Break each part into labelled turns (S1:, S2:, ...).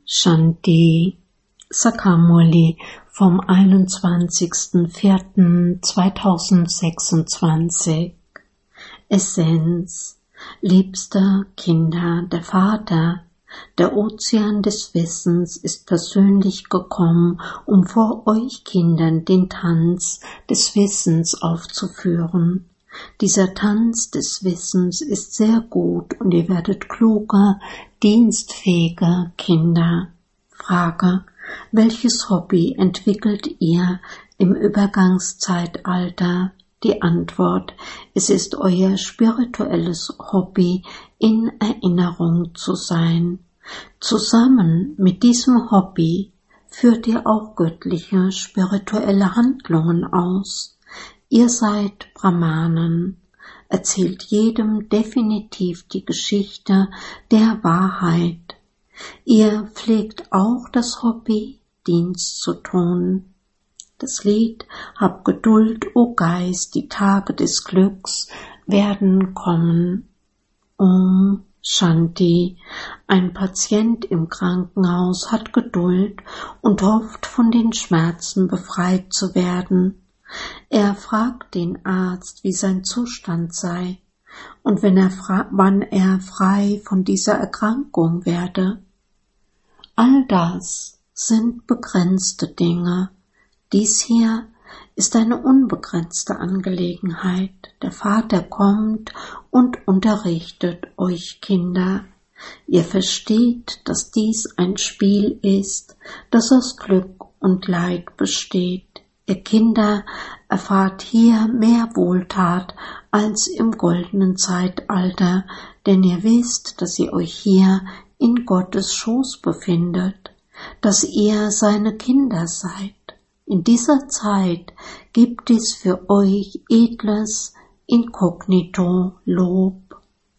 S1: Shanti Sakamurli vom 21.04.2026. Essenz: Liebste Kinder, der Vater, der Ozean des Wissens, ist persönlich gekommen, um vor euch Kindern den Tanz des Wissens aufzuführen. Dieser Tanz des Wissens ist sehr gut und ihr werdet kluge, dienstfähige Kinder. Frage: Welches Hobby entwickelt ihr im Übergangszeitalter? Die Antwort: Es ist euer spirituelles Hobby, in Erinnerung zu sein. Zusammen mit diesem Hobby führt ihr auch göttliche spirituelle Handlungen aus. Ihr seid Brahmanen, erzählt jedem definitiv die Geschichte der Wahrheit. Ihr pflegt auch das Hobby, Dienst zu tun. Das Lied: Hab Geduld, o Geist, die Tage des Glücks werden kommen. Om Shanti. Ein Patient im Krankenhaus hat Geduld und hofft, von den Schmerzen befreit zu werden. Er fragt den Arzt, wie sein Zustand sei und wann er frei von dieser Erkrankung werde. All das sind begrenzte Dinge. Dies hier ist eine unbegrenzte Angelegenheit. Der Vater kommt und unterrichtet euch Kinder. Ihr versteht, dass dies ein Spiel ist, das aus Glück und Leid besteht. Ihr Kinder erfahrt hier mehr Wohltat als im goldenen Zeitalter, denn ihr wisst, dass ihr euch hier in Gottes Schoß befindet, dass ihr seine Kinder seid. In dieser Zeit gibt es für euch edles Inkognito-Lob.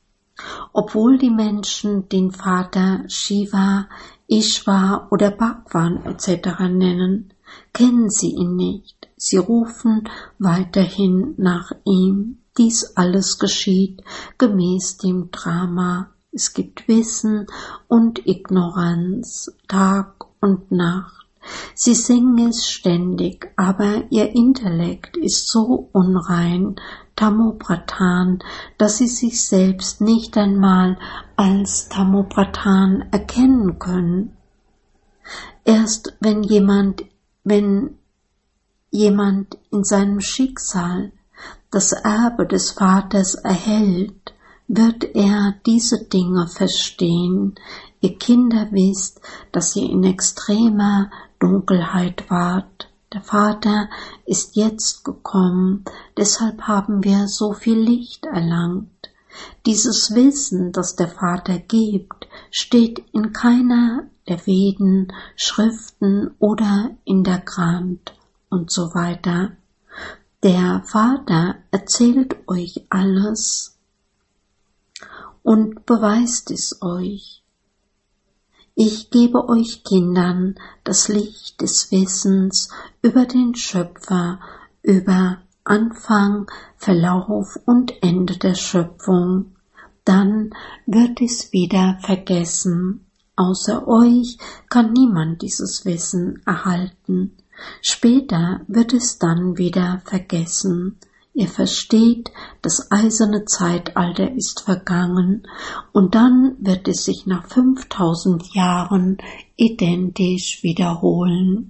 S1: Obwohl die Menschen den Vater Shiva, Ishva oder Bhagwan etc. nennen, kennen sie ihn nicht. Sie rufen weiterhin nach ihm. Dies alles geschieht gemäß dem Drama. Es gibt Wissen und Ignoranz, Tag und Nacht. Sie singen es ständig, aber ihr Intellekt ist so unrein, Tamopradhan, dass sie sich selbst nicht einmal als Tamopradhan erkennen können. Erst wenn jemand in seinem Schicksal das Erbe des Vaters erhält, wird er diese Dinge verstehen. Ihr Kinder wisst, dass ihr in extremer Dunkelheit wart. Der Vater ist jetzt gekommen, deshalb haben wir so viel Licht erlangt. Dieses Wissen, das der Vater gibt, steht in keiner der Veden, Schriften oder in der Granth und so weiter. Der Vater erzählt euch alles und beweist es euch. Ich gebe euch Kindern das Licht des Wissens über den Schöpfer, über Anfang, Verlauf und Ende der Schöpfung. Dann wird es wieder vergessen. Außer euch kann niemand dieses Wissen erhalten. Später wird es dann wieder vergessen. Ihr versteht, das eiserne Zeitalter ist vergangen und dann wird es sich nach 5000 Jahren identisch wiederholen.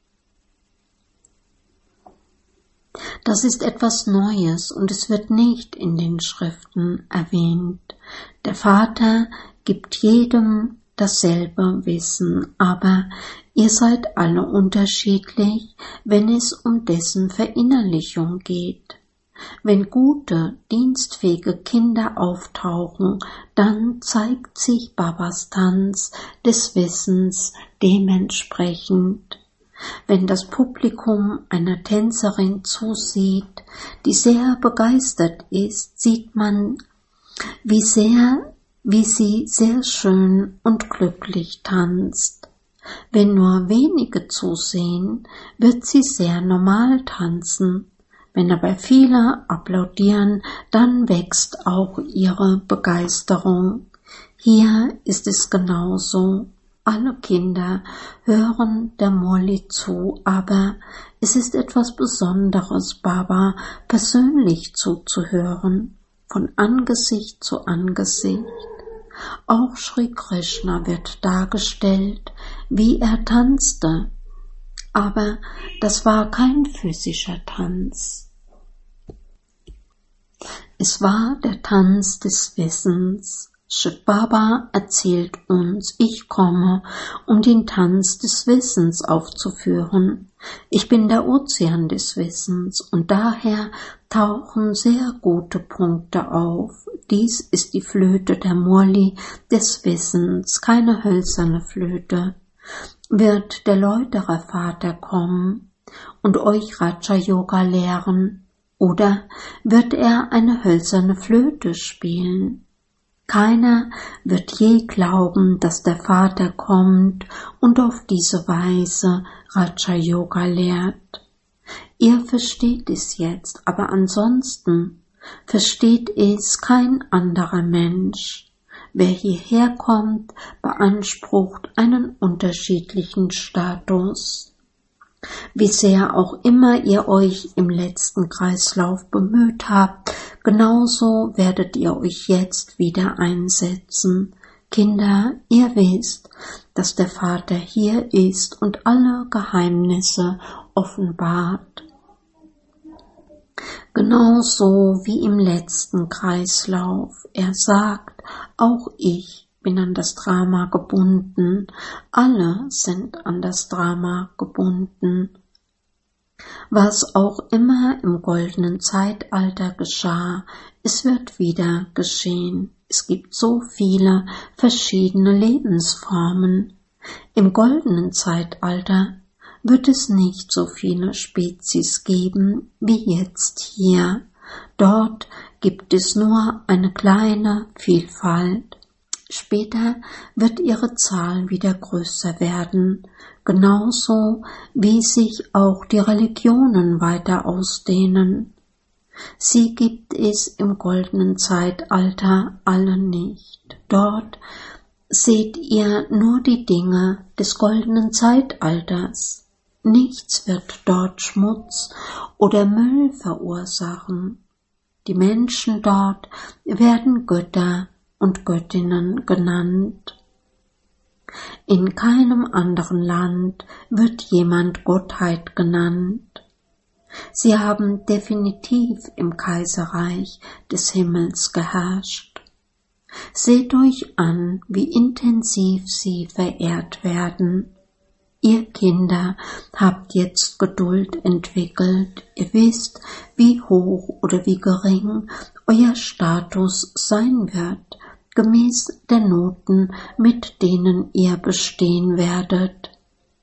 S1: Das ist etwas Neues und es wird nicht in den Schriften erwähnt. Der Vater gibt jedem dasselbe Wissen, aber ihr seid alle unterschiedlich, wenn es um dessen Verinnerlichung geht. Wenn gute, dienstfähige Kinder auftauchen, dann zeigt sich Babas Tanz des Wissens dementsprechend. Wenn das Publikum einer Tänzerin zusieht, die sehr begeistert ist, sieht man, wie sie sehr schön und glücklich tanzt. Wenn nur wenige zusehen, wird sie sehr normal tanzen. Wenn aber viele applaudieren, dann wächst auch ihre Begeisterung. Hier ist es genauso. Alle Kinder hören der Murli zu, aber es ist etwas Besonderes, Baba persönlich zuzuhören, von Angesicht zu Angesicht. Auch Sri Krishna wird dargestellt, wie er tanzte, aber das war kein physischer Tanz. Es war der Tanz des Wissens. Shiv Baba erzählt uns, ich komme, um den Tanz des Wissens aufzuführen. Ich bin der Ozean des Wissens und daher tauchen sehr gute Punkte auf. Dies ist die Flöte der Murli des Wissens, keine hölzerne Flöte. Wird der Läuterervater kommen und euch Raja Yoga lehren, oder wird er eine hölzerne Flöte spielen? Keiner wird je glauben, dass der Vater kommt und auf diese Weise Raja Yoga lehrt. Ihr versteht es jetzt, aber ansonsten versteht es kein anderer Mensch. Wer hierher kommt, beansprucht einen unterschiedlichen Status. Wie sehr auch immer ihr euch im letzten Kreislauf bemüht habt, genauso werdet ihr euch jetzt wieder einsetzen. Kinder, ihr wisst, dass der Vater hier ist und alle Geheimnisse offenbart. Genauso wie im letzten Kreislauf. Er sagt, auch ich bin an das Drama gebunden. Alle sind an das Drama gebunden. Was auch immer im goldenen Zeitalter geschah, es wird wieder geschehen. Es gibt so viele verschiedene Lebensformen. Im goldenen Zeitalter wird es nicht so viele Spezies geben wie jetzt hier. Dort gibt es nur eine kleine Vielfalt. Später wird ihre Zahl wieder größer werden, genauso wie sich auch die Religionen weiter ausdehnen. Sie gibt es im goldenen Zeitalter alle nicht. Dort seht ihr nur die Dinge des goldenen Zeitalters. Nichts wird dort Schmutz oder Müll verursachen. Die Menschen dort werden Götter und Göttinnen genannt. In keinem anderen Land wird jemand Gottheit genannt. Sie haben definitiv im Kaiserreich des Himmels geherrscht. Seht euch an, wie intensiv sie verehrt werden. Ihr Kinder habt jetzt Geduld entwickelt. Ihr wisst, wie hoch oder wie gering euer Status sein wird, gemäß der Noten, mit denen ihr bestehen werdet.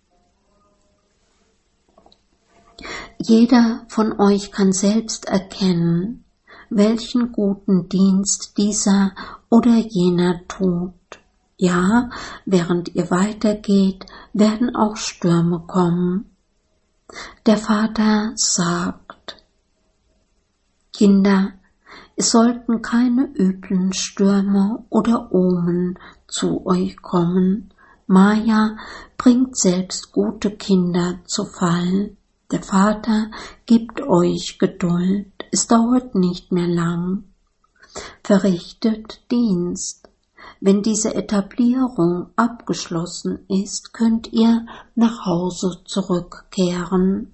S1: Jeder von euch kann selbst erkennen, welchen guten Dienst dieser oder jener tut. Ja, während ihr weitergeht, werden auch Stürme kommen. Der Vater sagt, Kinder, es sollten keine üblen Stürme oder Omen zu euch kommen. Maya bringt selbst gute Kinder zu Fall. Der Vater gibt euch Geduld. Es dauert nicht mehr lang. Verrichtet Dienst. Wenn diese Etablierung abgeschlossen ist, könnt ihr nach Hause zurückkehren.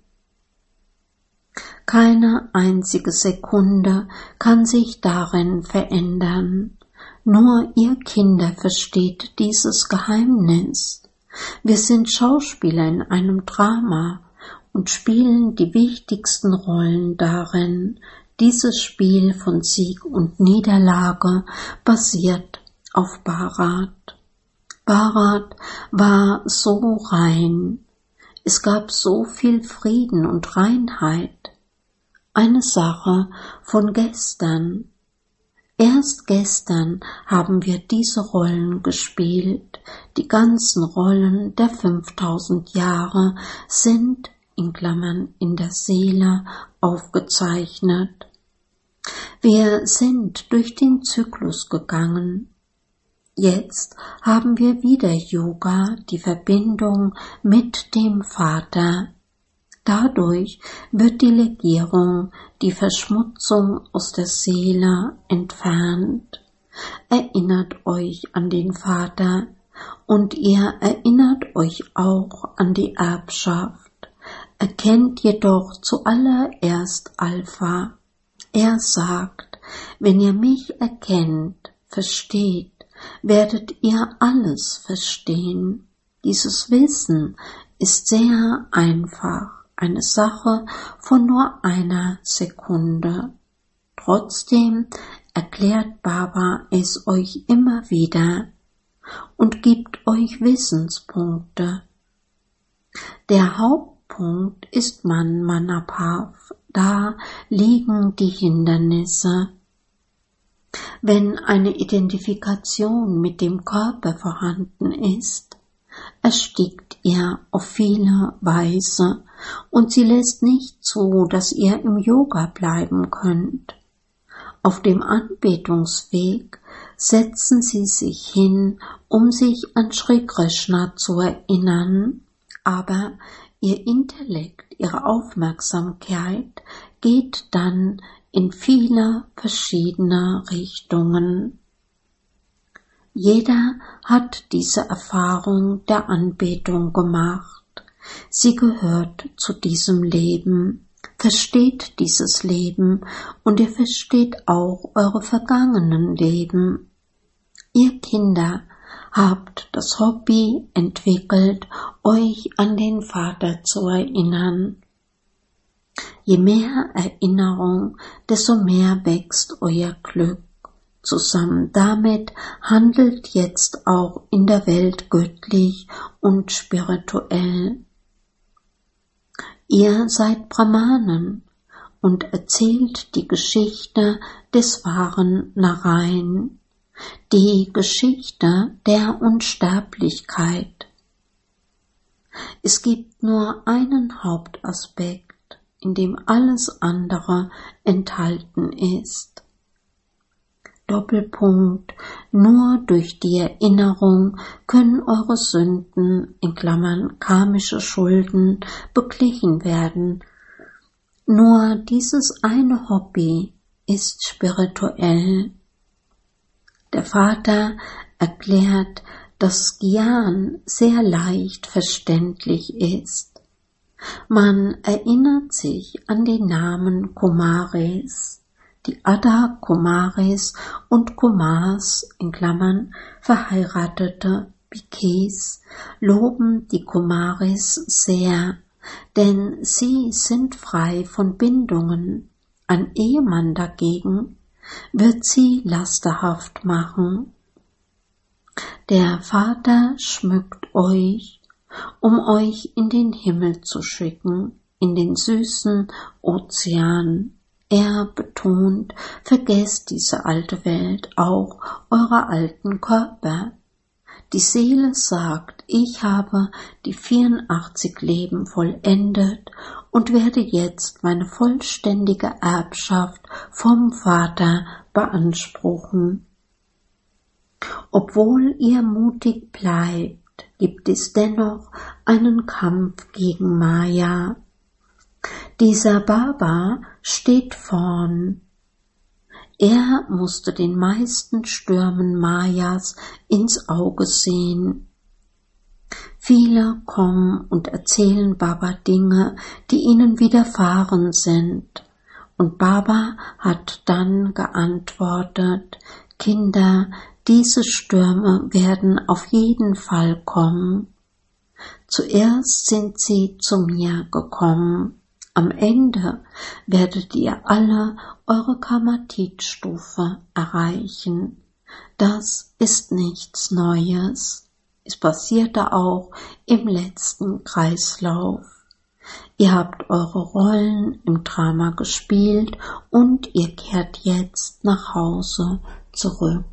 S1: Keine einzige Sekunde kann sich darin verändern. Nur ihr Kinder versteht dieses Geheimnis. Wir sind Schauspieler in einem Drama und spielen die wichtigsten Rollen darin. Dieses Spiel von Sieg und Niederlage basiert auf Bharat. Bharat war so rein. Es gab so viel Frieden und Reinheit. Eine Sache von gestern. Erst gestern haben wir diese Rollen gespielt. Die ganzen Rollen der 5000 Jahre sind in Klammern in der Seele aufgezeichnet. Wir sind durch den Zyklus gegangen. Jetzt haben wir wieder Yoga, die Verbindung mit dem Vater. Dadurch wird die Legierung, die Verschmutzung aus der Seele entfernt. Erinnert euch an den Vater und ihr erinnert euch auch an die Erbschaft. Erkennt jedoch zuallererst Alpha. Er sagt, wenn ihr mich erkennt, versteht, werdet ihr alles verstehen. Dieses Wissen ist sehr einfach, eine Sache von nur einer Sekunde. Trotzdem erklärt Baba es euch immer wieder und gibt euch Wissenspunkte. Der Hauptpunkt ist Manmanapav, da liegen die Hindernisse. Wenn eine Identifikation mit dem Körper vorhanden ist, erstickt ihr auf viele Weise und sie lässt nicht zu, dass ihr im Yoga bleiben könnt. Auf dem Anbetungsweg setzen sie sich hin, um sich an Shri Krishna zu erinnern, aber ihr Intellekt, ihre Aufmerksamkeit geht dann in viele verschiedene Richtungen. Jeder hat diese Erfahrung der Anbetung gemacht. Sie gehört zu diesem Leben, versteht dieses Leben und ihr versteht auch eure vergangenen Leben. Ihr Kinder habt das Hobby entwickelt, euch an den Vater zu erinnern. Je mehr Erinnerung, desto mehr wächst euer Glück. Zusammen damit handelt jetzt auch in der Welt göttlich und spirituell. Ihr seid Brahmanen und erzählt die Geschichte des wahren Narayan, die Geschichte der Unsterblichkeit. Es gibt nur einen Hauptaspekt, in dem alles andere enthalten ist. Doppelpunkt, nur durch die Erinnerung können eure Sünden, in Klammern karmische Schulden, beglichen werden. Nur dieses eine Hobby ist spirituell. Der Vater erklärt, dass Gyan sehr leicht verständlich ist. Man erinnert sich an den Namen Kumaris. Die Ada Kumaris und Kumars, in Klammern verheiratete Bhikkhus, loben die Kumaris sehr, denn sie sind frei von Bindungen. Ein Ehemann dagegen wird sie lasterhaft machen. Der Vater schmückt euch, um euch in den Himmel zu schicken, in den süßen Ozean. Er betont, vergesst diese alte Welt, auch eure alten Körper. Die Seele sagt, ich habe die 84 Leben vollendet und werde jetzt meine vollständige Erbschaft vom Vater beanspruchen. Obwohl ihr mutig bleibt, gibt es dennoch einen Kampf gegen Maya. Dieser Baba steht vorn. Er musste den meisten Stürmen Mayas ins Auge sehen. Viele kommen und erzählen Baba Dinge, die ihnen widerfahren sind. Und Baba hat dann geantwortet, Kinder, diese Stürme werden auf jeden Fall kommen. Zuerst sind sie zu mir gekommen. Am Ende werdet ihr alle eure Karmatitstufe erreichen. Das ist nichts Neues. Es passierte auch im letzten Kreislauf. Ihr habt eure Rollen im Drama gespielt und ihr kehrt jetzt nach Hause zurück.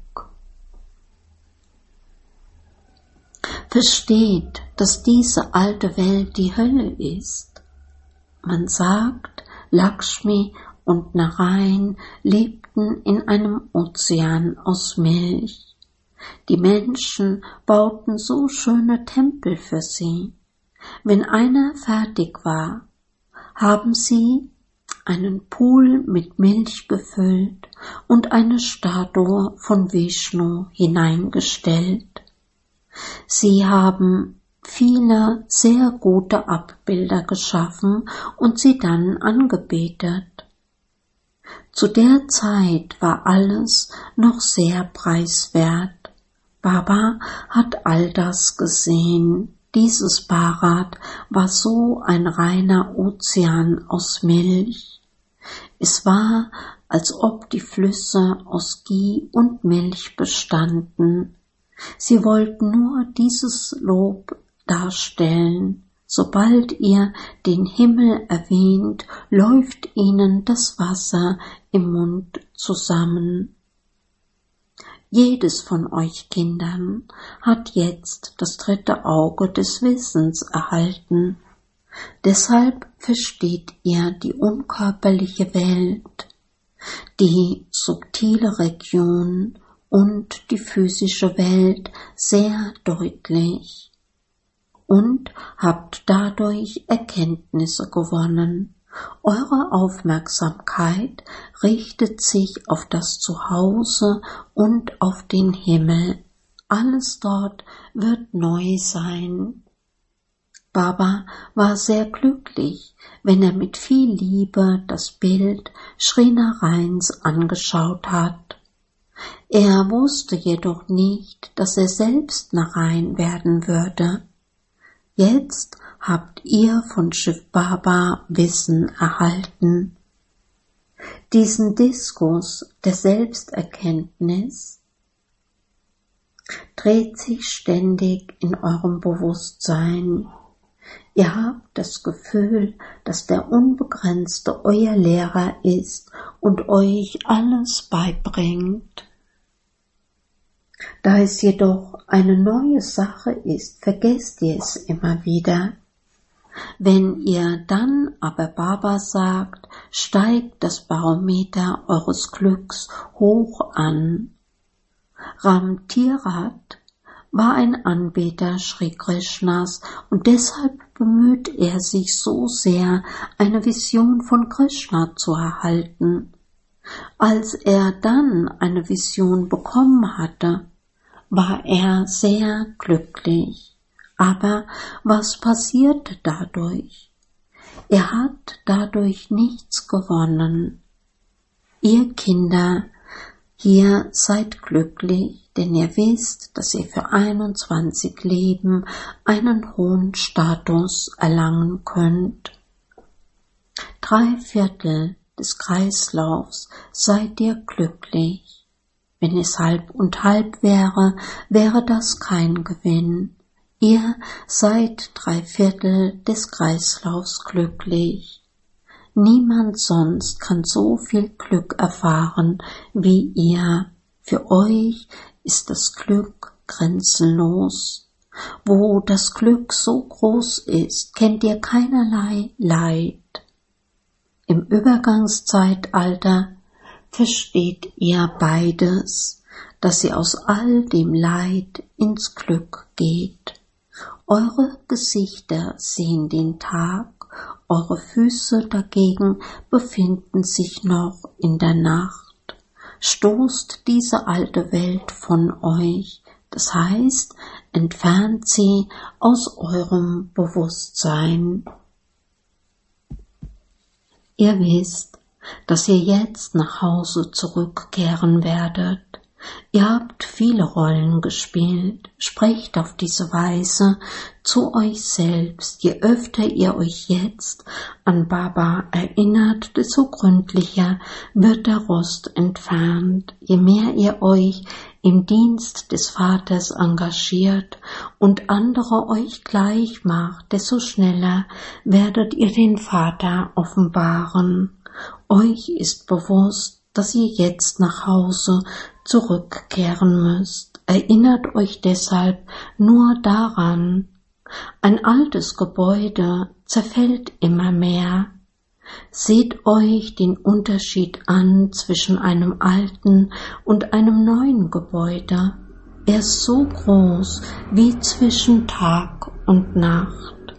S1: Versteht, dass diese alte Welt die Hölle ist. Man sagt, Lakshmi und Narayan lebten in einem Ozean aus Milch. Die Menschen bauten so schöne Tempel für sie. Wenn einer fertig war, haben sie einen Pool mit Milch gefüllt und eine Statue von Vishnu hineingestellt. Sie haben viele sehr gute Abbilder geschaffen und sie dann angebetet. Zu der Zeit war alles noch sehr preiswert. Baba hat all das gesehen. Dieses Bharat war so ein reiner Ozean aus Milch. Es war, als ob die Flüsse aus Ghee und Milch bestanden. Sie wollten nur dieses Lob darstellen. Sobald ihr den Himmel erwähnt, läuft ihnen das Wasser im Mund zusammen. Jedes von euch Kindern hat jetzt das 3. Auge des Wissens erhalten. Deshalb versteht ihr die unkörperliche Welt, die subtile Region und die physische Welt sehr deutlich und habt dadurch Erkenntnisse gewonnen. Eure Aufmerksamkeit richtet sich auf das Zuhause und auf den Himmel. Alles dort wird neu sein. Baba war sehr glücklich, wenn er mit viel Liebe das Bild Sri Narayans angeschaut hat. Er wusste jedoch nicht, dass er selbst Narayan werden würde. Jetzt habt ihr von Shiv Baba Wissen erhalten. Diesen Diskus der Selbsterkenntnis dreht sich ständig in eurem Bewusstsein. Ihr habt das Gefühl, dass der Unbegrenzte euer Lehrer ist und euch alles beibringt. Da es jedoch eine neue Sache ist, vergesst ihr es immer wieder. Wenn ihr dann aber Baba sagt, steigt das Barometer eures Glücks hoch an. Ram Tirat war ein Anbeter Sri Krishnas und deshalb bemüht er sich so sehr, eine Vision von Krishna zu erhalten. Als er dann eine Vision bekommen hatte, war er sehr glücklich. Aber was passierte dadurch? Er hat dadurch nichts gewonnen. Ihr Kinder, hier seid glücklich, denn ihr wisst, dass ihr für 21 Leben einen hohen Status erlangen könnt. 3/4 des Kreislaufs seid ihr glücklich. Wenn es halb und halb wäre, wäre das kein Gewinn. Ihr seid 3/4 des Kreislaufs glücklich. Niemand sonst kann so viel Glück erfahren wie ihr. Für euch ist das Glück grenzenlos. Wo das Glück so groß ist, kennt ihr keinerlei Leid. Im Übergangszeitalter versteht ihr beides, dass ihr aus all dem Leid ins Glück geht. Eure Gesichter sehen den Tag, eure Füße dagegen befinden sich noch in der Nacht. Stoßt diese alte Welt von euch, das heißt, entfernt sie aus eurem Bewusstsein. Ihr wisst, dass ihr jetzt nach Hause zurückkehren werdet. Ihr habt viele Rollen gespielt, sprecht auf diese Weise zu euch selbst. Je öfter ihr euch jetzt an Baba erinnert, desto gründlicher wird der Rost entfernt. Je mehr ihr euch im Dienst des Vaters engagiert und andere euch gleich macht, desto schneller werdet ihr den Vater offenbaren. Euch ist bewusst, dass ihr jetzt nach Hause zurückkehren müsst. Erinnert euch deshalb nur daran, ein altes Gebäude zerfällt immer mehr. Seht euch den Unterschied an zwischen einem alten und einem neuen Gebäude. Er ist so groß wie zwischen Tag und Nacht.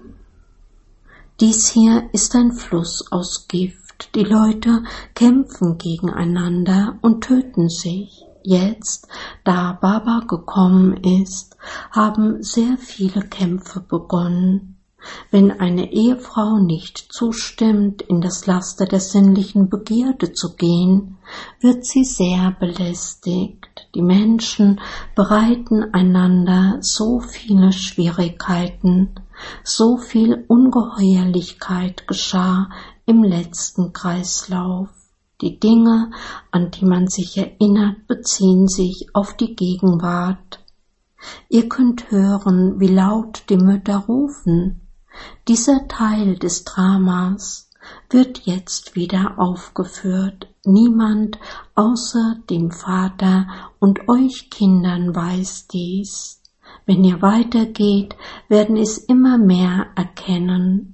S1: Dies hier ist ein Fluss aus Gift. Die Leute kämpfen gegeneinander und töten sich. Jetzt, da Baba gekommen ist, haben sehr viele Kämpfe begonnen. Wenn eine Ehefrau nicht zustimmt, in das Laster der sinnlichen Begierde zu gehen, wird sie sehr belästigt. Die Menschen bereiten einander so viele Schwierigkeiten, so viel Ungeheuerlichkeit geschah im letzten Kreislauf. Die Dinge, an die man sich erinnert, beziehen sich auf die Gegenwart. Ihr könnt hören, wie laut die Mütter rufen. Dieser Teil des Dramas wird jetzt wieder aufgeführt. Niemand außer dem Vater und euch Kindern weiß dies. Wenn ihr weitergeht, werden es immer mehr erkennen.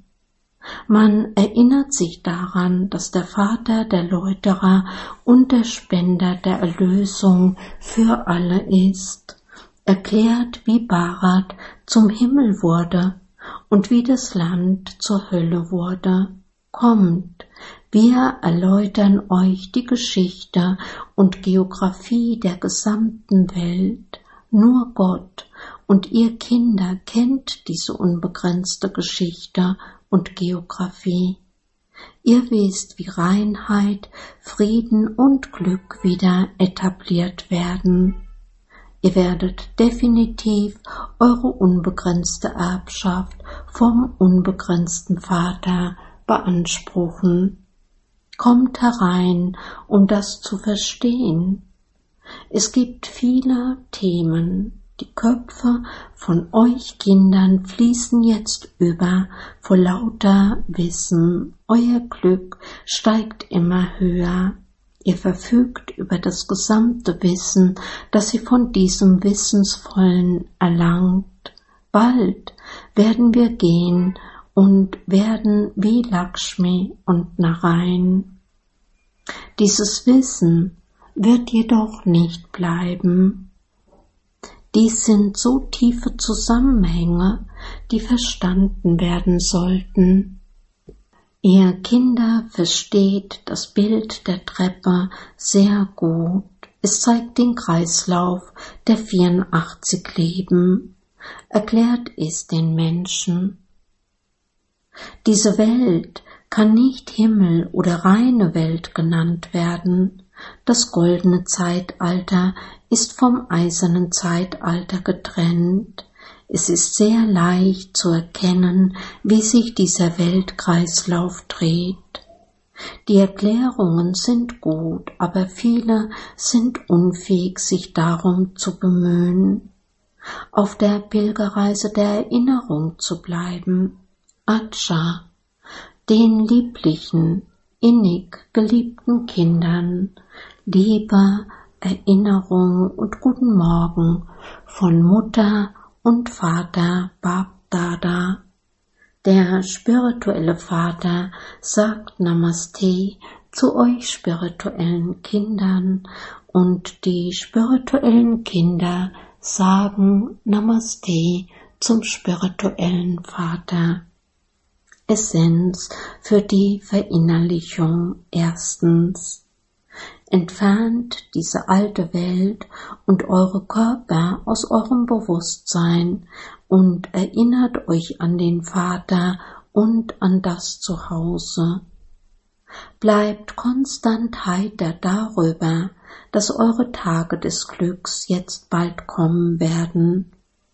S1: Man erinnert sich daran, dass der Vater der Läuterer und der Spender der Erlösung für alle ist. Erklärt, wie Bharat zum Himmel wurde und wie das Land zur Hölle wurde. Kommt, wir erläutern euch die Geschichte und Geographie der gesamten Welt. Nur Gott und ihr Kinder kennt diese unbegrenzte Geschichte und Geographie. Ihr wisst, wie Reinheit, Frieden und Glück wieder etabliert werden. Ihr werdet definitiv eure unbegrenzte Erbschaft vom unbegrenzten Vater beanspruchen. Kommt herein, um das zu verstehen. Es gibt viele Themen. Die Köpfe von euch Kindern fließen jetzt über vor lauter Wissen. Euer Glück steigt immer höher. Ihr verfügt über das gesamte Wissen, das ihr von diesem Wissensvollen erlangt. Bald werden wir gehen und werden wie Lakshmi und Narayan. Dieses Wissen wird jedoch nicht bleiben. Dies sind so tiefe Zusammenhänge, die verstanden werden sollten. Ihr Kinder versteht das Bild der Treppe sehr gut. Es zeigt den Kreislauf der 84 Leben, erklärt es den Menschen. Diese Welt kann nicht Himmel oder reine Welt genannt werden. Das goldene Zeitalter ist vom eisernen Zeitalter getrennt. Es ist sehr leicht zu erkennen, wie sich dieser Weltkreislauf dreht. Die Erklärungen sind gut, aber viele sind unfähig, sich darum zu bemühen, auf der Pilgerreise der Erinnerung zu bleiben. Acha, den lieblichen, innig geliebten Kindern, Liebe, Erinnerung und guten Morgen von Mutter und Vater Bab-Dada. Der spirituelle Vater sagt Namaste zu euch spirituellen Kindern und die spirituellen Kinder sagen Namaste zum spirituellen Vater. Essenz für die Verinnerlichung. Erstens. Entfernt diese alte Welt und eure Körper aus eurem Bewusstsein und erinnert euch an den Vater und an das Zuhause. Bleibt konstant heiter darüber, dass eure Tage des Glücks jetzt bald kommen werden.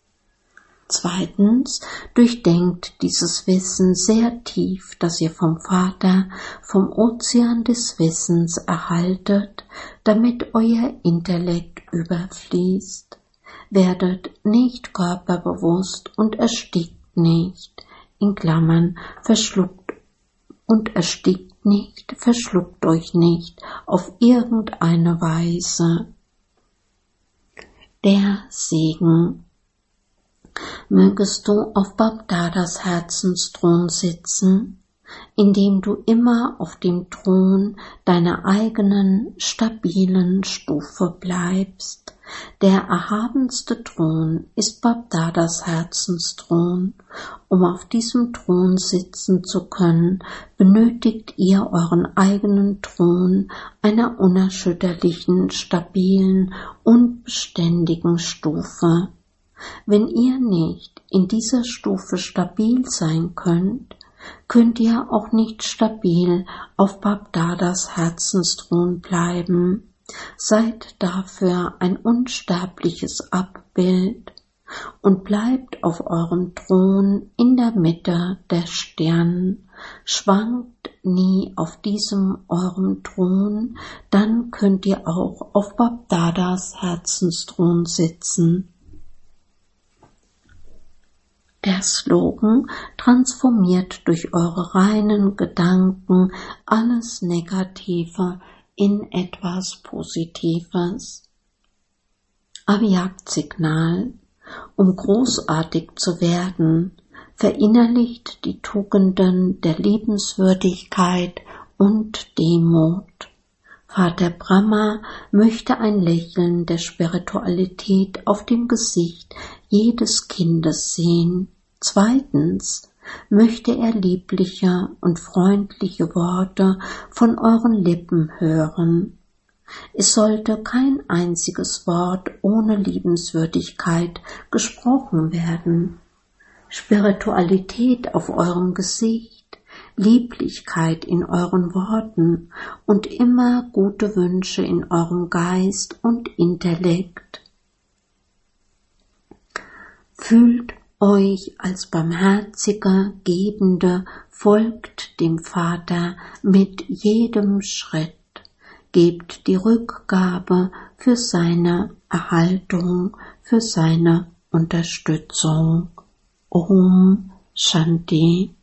S1: Zweitens, durchdenkt dieses Wissen sehr tief, das ihr vom Vater, vom Ozean des Wissens erhaltet, damit euer Intellekt überfließt. Werdet nicht körperbewusst und erstickt nicht, in Klammern, verschluckt und erstickt nicht, verschluckt euch nicht auf irgendeine Weise. Der Segen. Mögest du auf Bab-Dadas Herzensthron sitzen, indem du immer auf dem Thron deiner eigenen stabilen Stufe bleibst, Der erhabenste Thron ist Babdadas Herzensthron. Um auf diesem Thron sitzen zu können, benötigt ihr euren eigenen Thron einer unerschütterlichen, stabilen und beständigen Stufe. Wenn ihr nicht in dieser Stufe stabil sein könnt, könnt ihr auch nicht stabil auf Babdadas Herzensthron bleiben. Seid dafür ein unsterbliches Abbild und bleibt auf eurem Thron in der Mitte der Stern. Schwankt nie auf diesem eurem Thron, dann könnt ihr auch auf Babdadas Herzensthron sitzen. Der Slogan transformiert durch eure reinen Gedanken alles Negative in etwas Positives. Avjagd-Signal: Um großartig zu werden, verinnerlicht die Tugenden der Liebenswürdigkeit und Demut. Vater Brahma möchte ein Lächeln der Spiritualität auf dem Gesicht jedes Kindes sehen. Zweitens möchte er liebliche und freundliche Worte von euren Lippen hören. Es sollte kein einziges Wort ohne Liebenswürdigkeit gesprochen werden. Spiritualität auf eurem Gesicht, Lieblichkeit in euren Worten und immer gute Wünsche in eurem Geist und Intellekt. Fühlt euch als barmherziger Gebende, folgt dem Vater mit jedem Schritt, gebt die Rückgabe für seine Erhaltung, für seine Unterstützung. Om Shanti.